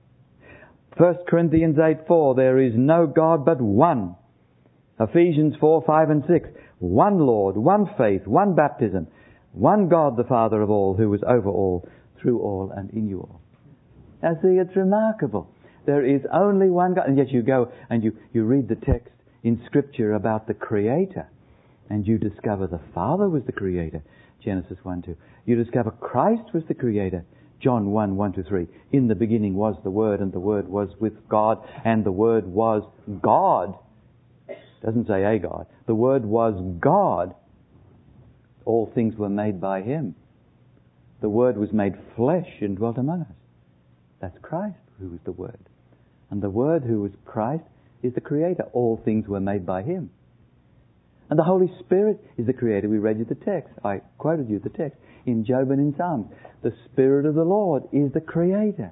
1 Corinthians 8:4. There is no God but one. Ephesians 4:5 and 6. One Lord, one faith, one baptism, one God the Father of all, who is over all, through all, and in you all. Now see, it's remarkable. There is only one God. And yet you go and you read the text in Scripture about the Creator, and you discover the Father was the Creator, Genesis 1:2. You discover Christ was the Creator, John 1:1-3. In the beginning was the Word, and the Word was with God, and the Word was God. Doesn't say a God. The Word was God. All things were made by Him. The Word was made flesh and dwelt among us. That's Christ who is the Word. And the Word who is Christ is the Creator. All things were made by Him. And the Holy Spirit is the Creator. We read you the text. I quoted you the text in Job and in Psalms. The Spirit of the Lord is the Creator.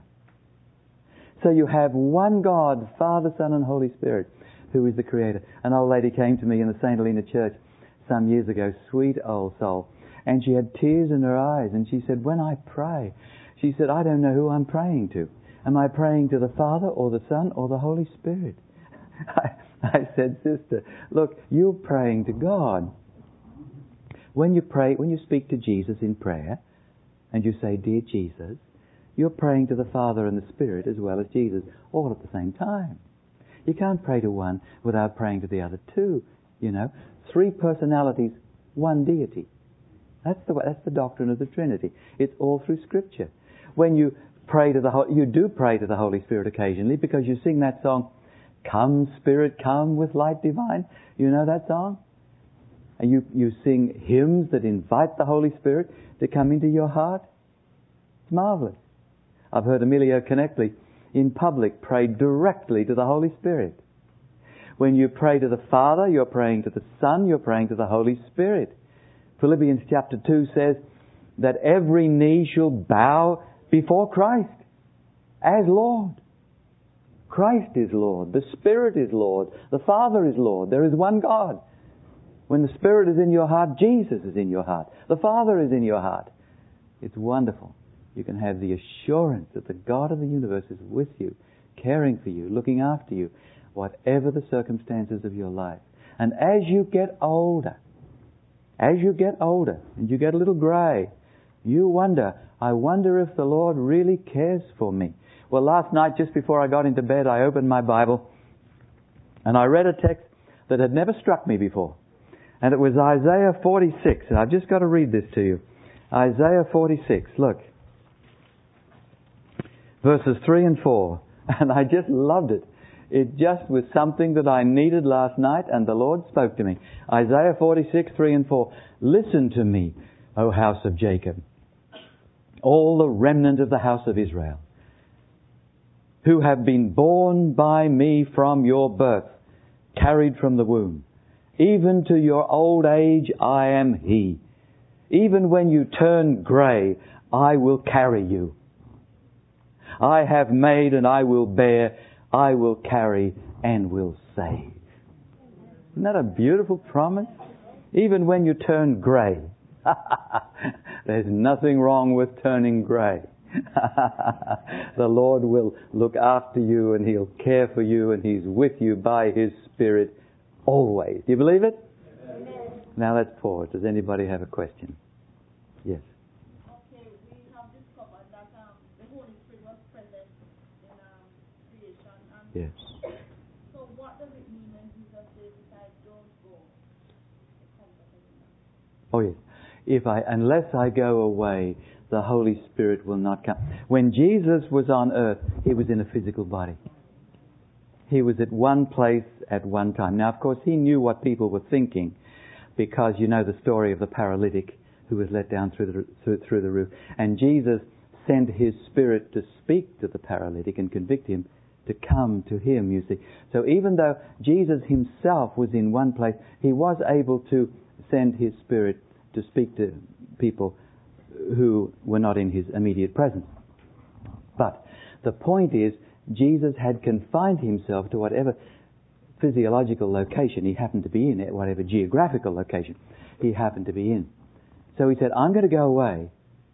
So you have one God, Father, Son and Holy Spirit, who is the Creator. An old lady came to me in the St. Helena Church some years ago, sweet old soul, and she had tears in her eyes, and she said, when I pray, she said, I don't know who I'm praying to. Am I praying to the Father or the Son or the Holy Spirit? I said, sister, look, you're praying to God. When you speak to Jesus in prayer, and you say, Dear Jesus, you're praying to the Father and the Spirit as well as Jesus, all at the same time. You can't pray to one without praying to the other two, you know. 3 personalities, 1 deity. That's the doctrine of the Trinity. It's all through Scripture. When you pray you do pray to the Holy Spirit occasionally, because you sing that song, Come Spirit, come with light divine. You know that song? And you sing hymns that invite the Holy Spirit to come into your heart. It's marvelous. I've heard Emilio Connectly in public pray directly to the Holy Spirit. When you pray to the Father, you're praying to the Son, you're praying to the Holy Spirit. Philippians chapter 2 says that every knee shall bow before Christ as Lord. Christ is Lord. The Spirit is Lord. The Father is Lord. There is one God. When the Spirit is in your heart, Jesus is in your heart. The Father is in your heart. It's wonderful. You can have the assurance that the God of the universe is with you, caring for you, looking after you, whatever the circumstances of your life. And as you get older, and you get a little grey, you wonder, I wonder if the Lord really cares for me. Well, last night, just before I got into bed, I opened my Bible and I read a text that had never struck me before. And it was Isaiah 46. And I've just got to read this to you. Isaiah 46. Look. Verses 3 and 4. And I just loved it. It just was something that I needed last night, and the Lord spoke to me. Isaiah 46, 3 and 4. Listen to me, O house of Jacob, all the remnant of the house of Israel, who have been born by me from your birth, carried from the womb. Even to your old age I am He. Even when you turn grey, I will carry you. I have made and I will bear, I will carry and will save. Isn't that a beautiful promise? Even when you turn grey. There's nothing wrong with turning grey. The Lord will look after you and He'll care for you and He's with you by His Spirit always. Do you believe it? Amen. Now let's pause. Does anybody have a question? Yes. Okay, we have discovered that the Holy Spirit was present in creation. And Yes. So what does it mean when Jesus says, don't go? Oh yes. Unless I go away, the Holy Spirit will not come. When Jesus was on earth, He was in a physical body. He was at one place at one time. Now, of course, He knew what people were thinking, because you know the story of the paralytic who was let down through the roof. And Jesus sent His Spirit to speak to the paralytic and convict him to come to Him, you see. So even though Jesus Himself was in one place, He was able to send His Spirit to speak to people who were not in His immediate presence. But the point is, Jesus had confined Himself to whatever physiological location He happened to be in, whatever geographical location He happened to be in. So He said, I'm going to go away,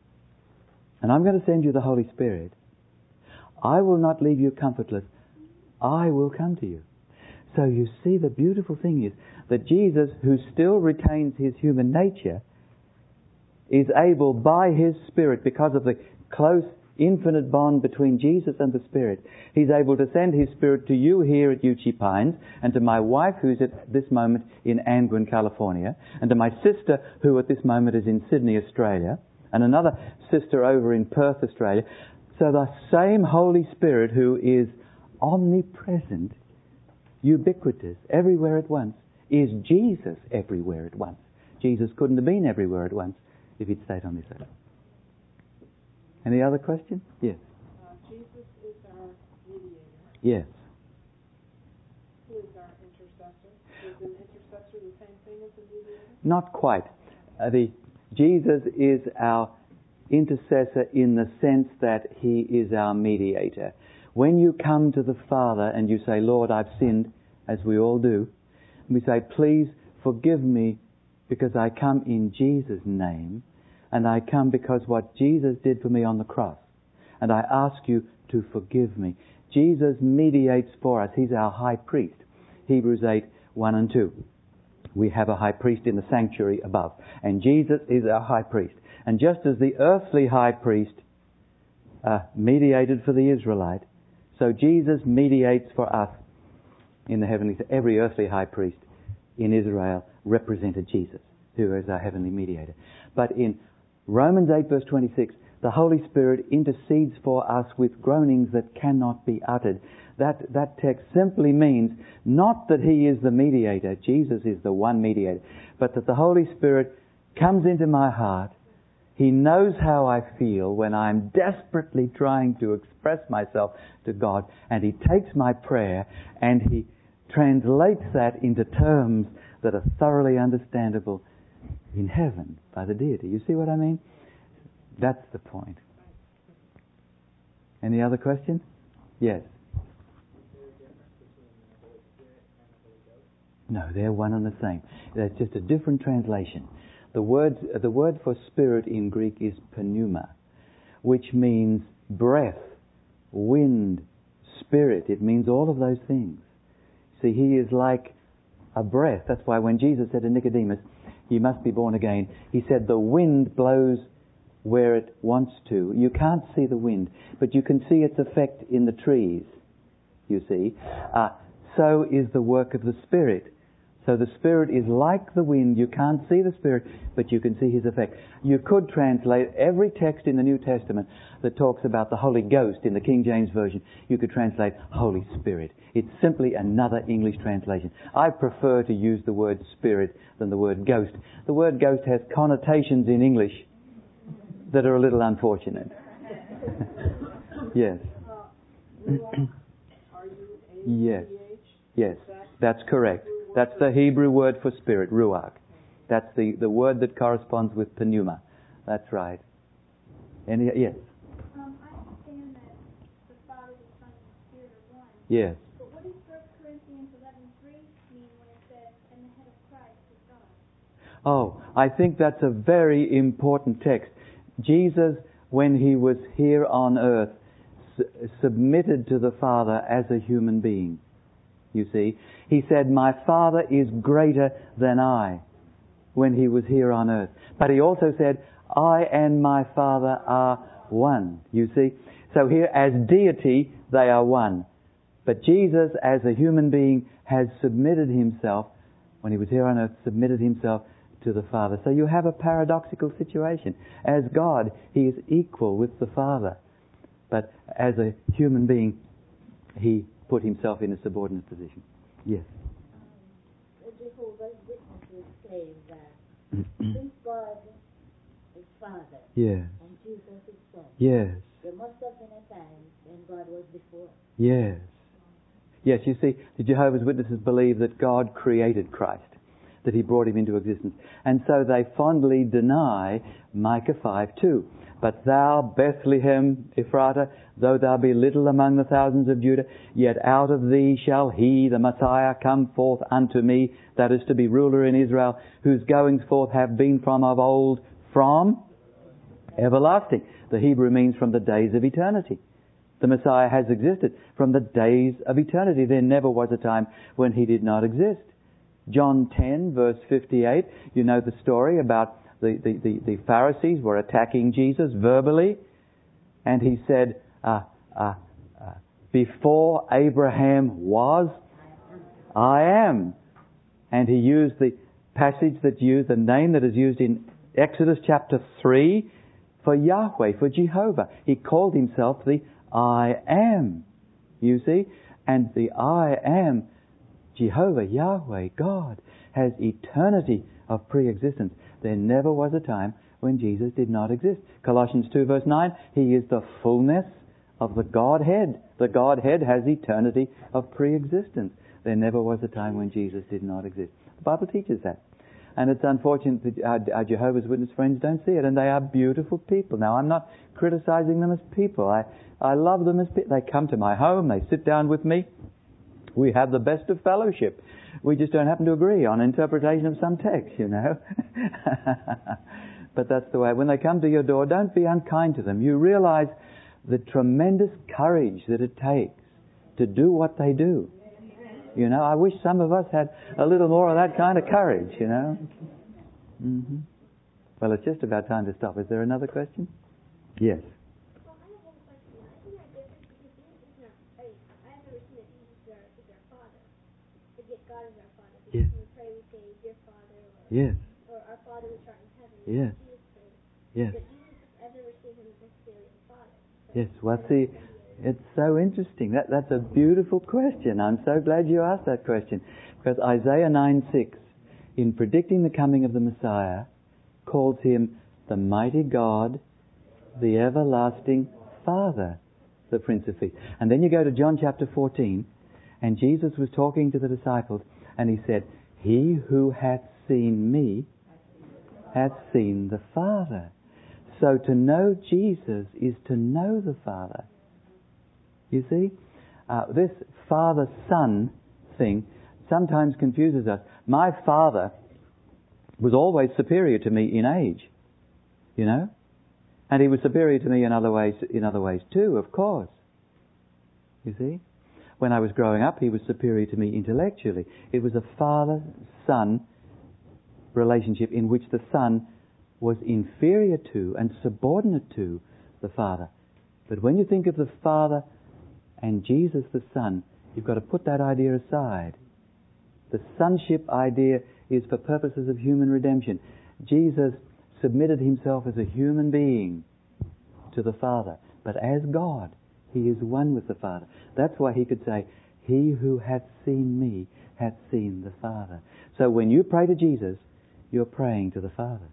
and I'm going to send you the Holy Spirit. I will not leave you comfortless. I will come to you. So you see, the beautiful thing is that Jesus, who still retains His human nature, is able by His Spirit, because of the close, infinite bond between Jesus and the Spirit, He's able to send His Spirit to you here at Uchee Pines, and to my wife, who's at this moment in Angwin, California, and to my sister, who at this moment is in Sydney, Australia, and another sister over in Perth, Australia. So the same Holy Spirit, who is omnipresent, ubiquitous, everywhere at once, is Jesus everywhere at once. Jesus couldn't have been everywhere at once if He'd stayed on this earth. Any other questions? Yes. Jesus is our mediator. Yes. Who is our intercessor? Is an intercessor the same thing as a mediator? Not quite. Jesus is our intercessor in the sense that He is our mediator. When you come to the Father and you say, Lord, I've sinned, as we all do, and we say, please forgive me because I come in Jesus' name, and I come because what Jesus did for me on the cross. And I ask you to forgive me. Jesus mediates for us. He's our high priest. Hebrews 8, 1 and 2. We have a high priest in the sanctuary above. And Jesus is our high priest. And just as the earthly high priest mediated for the Israelite, so Jesus mediates for us in the heavenly. Every earthly high priest in Israel represented Jesus, who is our heavenly mediator. But in Romans 8 verse 26, the Holy Spirit intercedes for us with groanings that cannot be uttered. That text simply means not that He is the mediator, Jesus is the one mediator, but that the Holy Spirit comes into my heart. He knows how I feel when I'm desperately trying to express myself to God, and He takes my prayer and He translates that into terms that are thoroughly understandable in heaven by the deity. You see what I mean? That's the point. Any other questions? Yes. No, they're one and the same. That's just a different translation. The word for spirit in Greek is pneuma, which means breath, wind, spirit. It means all of those things. See, He is like a breath. That's why when Jesus said to Nicodemus, you must be born again, He said the wind blows where it wants to. You can't see the wind, but you can see its effect in the trees, you see. So is the work of the Spirit. So the Spirit is like the wind. You can't see the Spirit, but you can see His effect. You could translate every text in the New Testament that talks about the Holy Ghost in the King James Version. You could translate Holy Spirit. It's simply another English translation. I prefer to use the word Spirit than the word Ghost. The word Ghost has connotations in English that are a little unfortunate. Yes. Yes. Yes. That's correct. That's the Hebrew word for spirit, ruach. That's the word that corresponds with pneuma. That's right. Yes. I understand that the Father, the Son, and the Spirit are one. Yes. But what does 1 Corinthians 11:3 mean when it says, "And the head of Christ is God"? Oh, I think that's a very important text. Jesus, when He was here on earth, submitted to the Father as a human being. You see, He said, my Father is greater than I, when He was here on earth. But He also said, I and my Father are one. You see, so here as deity, they are one. But Jesus, as a human being, has submitted Himself, when He was here on earth, submitted Himself to the Father. So you have a paradoxical situation. As God, He is equal with the Father. But as a human being, He put Himself in a subordinate position. Yes. The Jehovah's Witnesses say that since God is Father Yes. and Jesus is Son, Yes. there must have been a time when God was before. Yes. Yes, you see, the Jehovah's Witnesses believe that God created Christ, that He brought Him into existence. And so they fondly deny Micah 5:2. But thou, Bethlehem Ephratah, though thou be little among the thousands of Judah, yet out of thee shall He, the Messiah, come forth unto me, that is to be ruler in Israel, whose goings forth have been from of old, from everlasting. The Hebrew means from the days of eternity. The Messiah has existed from the days of eternity. There never was a time when He did not exist. John 10 verse 58, you know the story about the Pharisees were attacking Jesus verbally, and He said, before Abraham was, I am. And He used the passage that used, the name that is used in Exodus chapter 3 for Yahweh, for Jehovah. He called Himself the I am. You see? And the I am, Jehovah, Yahweh, God, has eternity of pre-existence. There never was a time when Jesus did not exist. Colossians 2 verse 9, He is the fullness of the Godhead. The Godhead has eternity of pre-existence. There never was a time when Jesus did not exist. The Bible teaches that. And it's unfortunate that our Jehovah's Witness friends don't see it. And they are beautiful people. Now, I'm not criticizing them as people. I love them as people. They come to my home. They sit down with me. We have the best of fellowship. We just don't happen to agree on interpretation of some text, you know. But that's the way. When they come to your door, don't be unkind to them. You realize the tremendous courage that it takes to do what they do. You know, I wish some of us had a little more of that kind of courage, you know. Mm-hmm. Well, it's just about time to stop. Is there another question? Yes. Well, I have one question. Isn't that different? Because Jesus is not, I've never seen that Jesus is our Father. But yet God is our Father. Because Yes. when we pray, we say, Dear Father, Yes. or Our Father which art in heaven. Yes. Jesus prays. Yes. But Jesus, I've never seen him necessarily the Father. So Yes. Well, see, it's so interesting. That's a beautiful question. I'm so glad you asked that question. Because Isaiah 9:6, in predicting the coming of the Messiah, calls him the mighty God, the everlasting Father, the Prince of Peace. And then you go to John chapter 14, and Jesus was talking to the disciples, and he said, He who hath seen me hath seen the Father. So to know Jesus is to know the Father. You see? This father-son thing sometimes confuses us. My father was always superior to me in age, you know? And he was superior to me in other ways too, of course. You see? When I was growing up, he was superior to me intellectually. It was a father-son relationship in which the son was inferior to and subordinate to the Father. But when you think of the Father and Jesus the Son, you've got to put that idea aside. The sonship idea is for purposes of human redemption. Jesus submitted himself as a human being to the Father. But as God, he is one with the Father. That's why he could say, He who hath seen me hath seen the Father. So when you pray to Jesus, you're praying to the Father.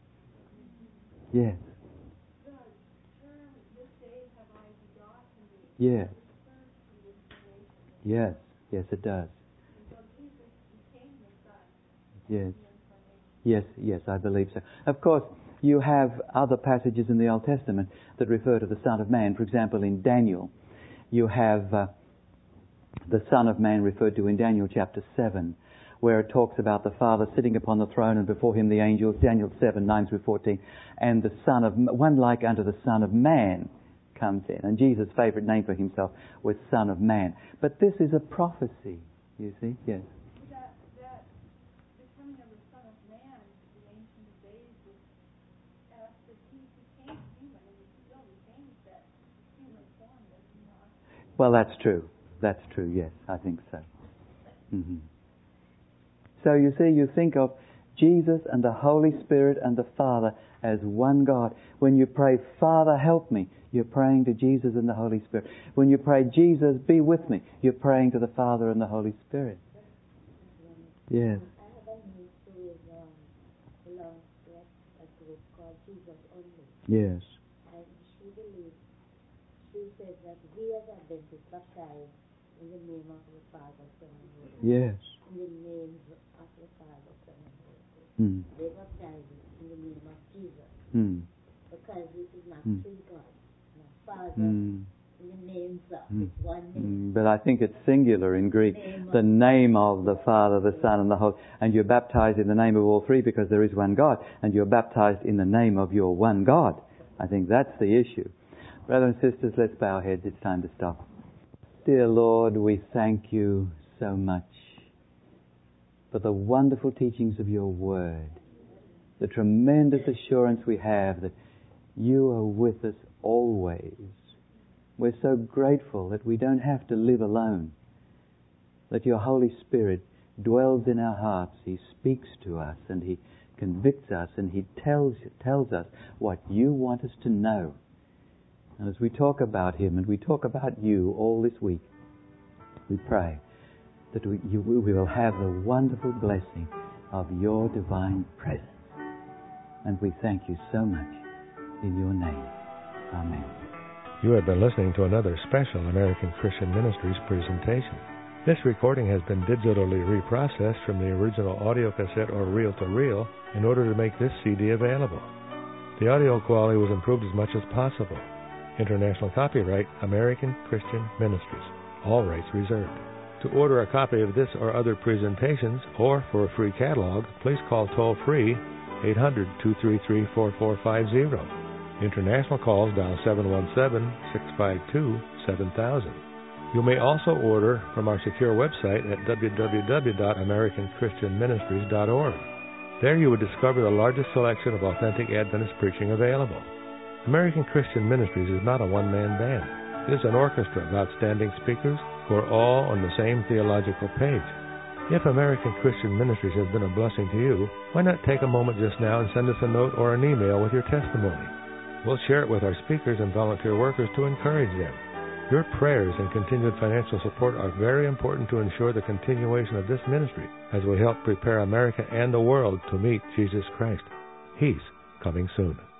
Yes. The term, this day have I begotten thee, Yes. refers to the incarnation. Yes. Yes, it does. So Jesus became the Son Yes. in the incarnation. Yes, I believe so. Of course, you have other passages in the Old Testament that refer to the Son of Man. For example, in Daniel, you have the Son of Man referred to in Daniel chapter 7, where it talks about the Father sitting upon the throne and before him the angels, Daniel 7, 9 through 14, and the Son of one like unto the Son of Man comes in. And Jesus' favourite name for himself was Son of Man. But this is a prophecy, you see? Yes. That the coming of the Son of Man, the Ancient of Days, was asked that he became human, and he still retains that human form, does he not? Well, that's true. That's true, yes, I think so. Mm-hmm. So you see, you think of Jesus and the Holy Spirit and the Father as one God. When you pray, Father, help me, you're praying to Jesus and the Holy Spirit. When you pray, Jesus, be with me, you're praying to the Father and the Holy Spirit. Yes. I have a niece who belongs to a group called Jesus Only. Yes. And she says that we as Adventists baptize in the name of the Father, Son, and Holy Spirit. Yes. In the names of the Father, Son, and Holy Spirit. Mm. They baptize it in the name of Jesus. Mm. Because it is not three gods. No Father, Mm. in the names of. Mm. It's one name. But I think it's singular in Greek. The name of the Father, the Son, and the Holy. And you're baptized in the name of all three because there is one God. And you're baptized in the name of your one God. I think that's the issue. Brothers and sisters, let's bow our heads. It's time to stop. Dear Lord, we thank you so much for the wonderful teachings of your Word. The tremendous assurance we have that you are with us always. We're so grateful that we don't have to live alone. That your Holy Spirit dwells in our hearts. He speaks to us and He convicts us and He tells us what you want us to know. And as we talk about Him and we talk about you all this week, we pray that we will have the wonderful blessing of your divine presence. And we thank you so much in your name. Amen. You have been listening to another special American Christian Ministries presentation. This recording has been digitally reprocessed from the original audio cassette or reel-to-reel in order to make this CD available. The audio quality was improved as much as possible. International copyright, American Christian Ministries. All rights reserved. To order a copy of this or other presentations, or for a free catalog, please call toll-free 800-233-4450. International calls dial 717-652-7000. You may also order from our secure website at www.americanchristianministries.org. There you would discover the largest selection of authentic Adventist preaching available. American Christian Ministries is not a one-man band. It is an orchestra of outstanding speakers who are all on the same theological page. If American Christian Ministries has been a blessing to you, why not take a moment just now and send us a note or an email with your testimony? We'll share it with our speakers and volunteer workers to encourage them. Your prayers and continued financial support are very important to ensure the continuation of this ministry as we help prepare America and the world to meet Jesus Christ. He's coming soon.